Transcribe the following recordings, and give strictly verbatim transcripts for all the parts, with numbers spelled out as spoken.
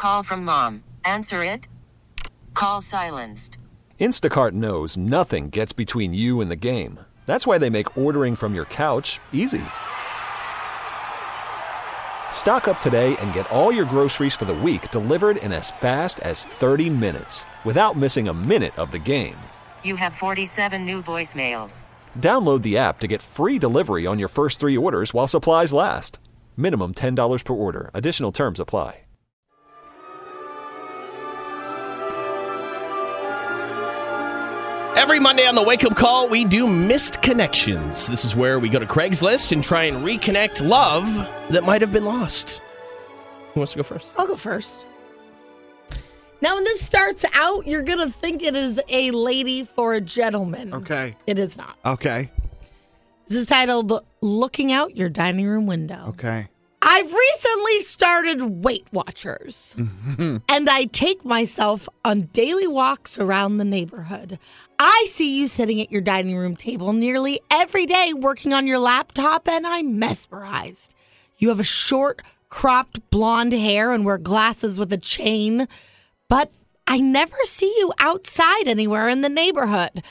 call from mom. Answer it. Call silenced. Instacart knows nothing gets between you and the game. That's why they make ordering from your couch easy. Stock up today and get all your groceries for the week delivered in as fast as thirty minutes without missing a minute of the game. You have forty-seven new voicemails. Download the app to get free delivery on your first three orders while supplies last. Minimum ten dollars per order. Additional terms apply. Every Monday on the Wake Up Call, we do Missed Connections. This is where we go to Craigslist and try and reconnect love that might have been lost. Who wants to go first? I'll go first. Now, when this starts out, you're going to think it is a lady for a gentleman. Okay. It is not. Okay. This is titled, Looking Out Your Dining Room Window. Okay. I've recently started Weight Watchers, Mm-hmm. and I take myself on daily walks around the neighborhood. I see you sitting at your dining room table nearly every day working on your laptop, and I'm mesmerized. You have a short, cropped blonde hair and wear glasses with a chain, but I never see you outside anywhere in the neighborhood.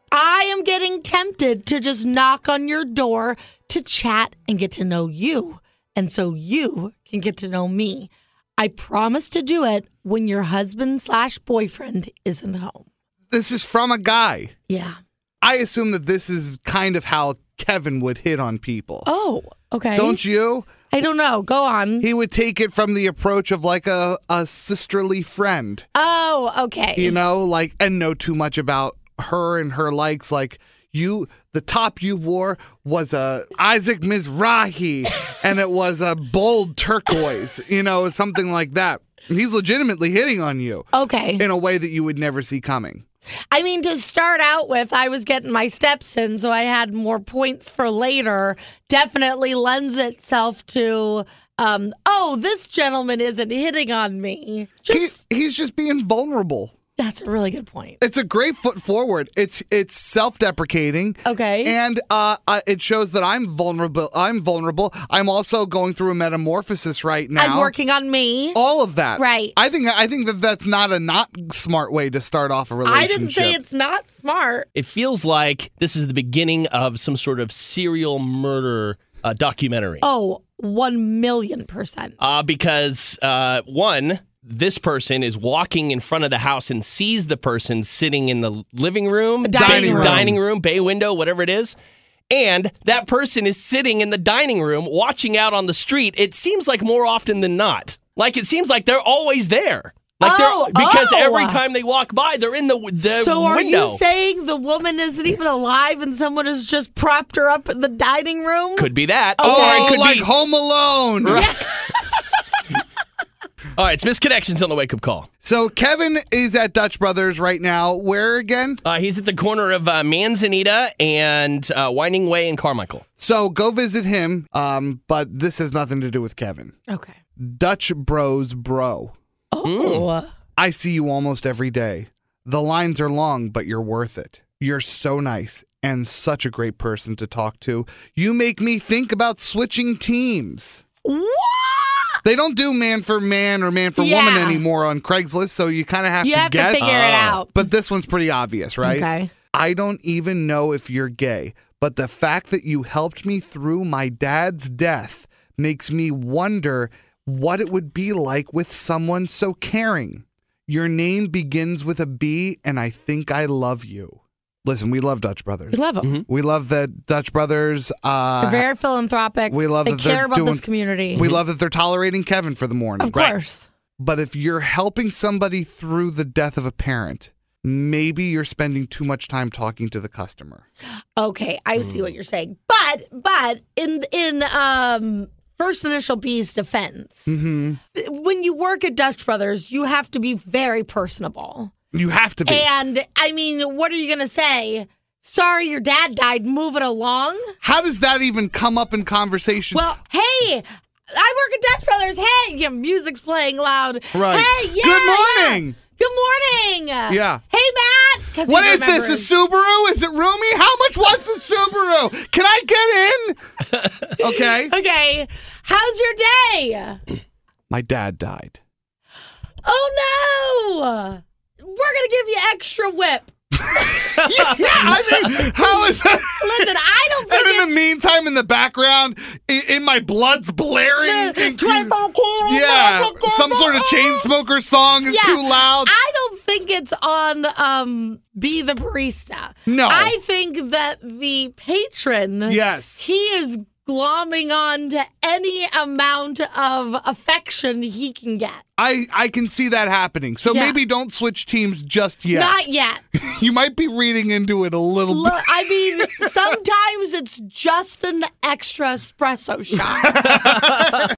I am getting tempted to just knock on your door to chat and get to know you, and so you can get to know me. I promise to do it when your husband slash boyfriend isn't home. This is from a guy. Yeah. I assume that this is kind of how Kevin would hit on people. Oh, okay. Don't you? I don't know. Go on. He would take it from the approach of like a, a sisterly friend. Oh, okay. You know, like, and know too much about her and her likes. Like, you, the top you wore was a Isaac Mizrahi, and it was a bold turquoise, you know, something like that. He's legitimately hitting on you. Okay. In a way that you would never see coming. I mean, to start out with, I was getting my steps in, so I had more points for later. Definitely lends itself to, um, oh, this gentleman isn't hitting on me. Just, he, he's just being vulnerable. That's a really good point. It's a great foot forward. It's it's self-deprecating. Okay. And uh, uh, it shows that I'm vulnerable. I'm vulnerable. I'm also going through a metamorphosis right now. I'm working on me. All of that. Right. I think I think that that's not a not smart way to start off a relationship. I didn't say it's not smart. It feels like this is the beginning of some sort of serial murder uh, documentary. Oh, one million percent. Uh, because, uh, one... this person is walking in front of the house and sees the person sitting in the living room, dining room. dining room, bay window, whatever it is. And that person is sitting in the dining room watching out on the street. It seems like more often than not. Like, it seems like they're always there. Like oh, they're, because oh. every time they walk by, they're in the, the so are window. you saying the woman isn't even alive and someone has just propped her up in the dining room? Could be that. Oh, or it could like be, Home Alone. Right. All right, it's Misconnections on the Wake Up Call. So Kevin is at Dutch Brothers right now. Where again? Uh, he's at the corner of uh, Manzanita and uh, Winding Way in Carmichael. So go visit him, um, but this has nothing to do with Kevin. Okay. Dutch Bros Bro. Oh. Mm. I see you almost every day. The lines are long, but you're worth it. You're so nice and such a great person to talk to. You make me think about switching teams. What? They don't do man for man or man for Yeah. woman anymore on Craigslist, so you kind of have You to have guess. to figure it out. But this one's pretty obvious, right? Okay. I don't even know if you're gay, but the fact that you helped me through my dad's death makes me wonder what it would be like with someone so caring. Your name begins with a B, and I think I love you. Listen, we love Dutch Brothers. We love them. Mm-hmm. We love that Dutch Brothers. Uh, They're very philanthropic. we love they that care they're about doing, this community. We love that they're tolerating Kevin for the morning. Of course. But if you're helping somebody through the death of a parent, maybe you're spending too much time talking to the customer. Okay, I see what you're saying. But but in in um First Initial B's defense, Mm-hmm. when you work at Dutch Brothers, you have to be very personable. You have to be. And I mean, what are you going to say? Sorry, your dad died. Move it along. How does that even come up in conversation? Well, hey, I work at Dutch Brothers. Hey, yeah, music's playing loud. Right. Hey, yeah. Good morning. Yeah. Good morning. Yeah. Hey, Matt. 'Cause he What is this? remembers. A Subaru? Is it roomy? How much was the Subaru? Can I get in? Okay. Okay. How's your day? My dad died. Oh no! We're gonna give you extra whip. yeah, yeah, I mean, how is that? Listen, I don't think And in it's the meantime, in the background, in, in my blood's blaring. the in- twenty-four karat yeah, magic some sort of chain oh. smoker song is Yeah, too loud. I don't think it's on um Be the Barista. No. I think that the patron, Yes. he is glomming on to any amount of affection he can get. I, I can see that happening. So Yeah. maybe don't switch teams just yet. Not yet. You might be reading into it a little Look, bit. I mean, sometimes it's just an extra espresso shot.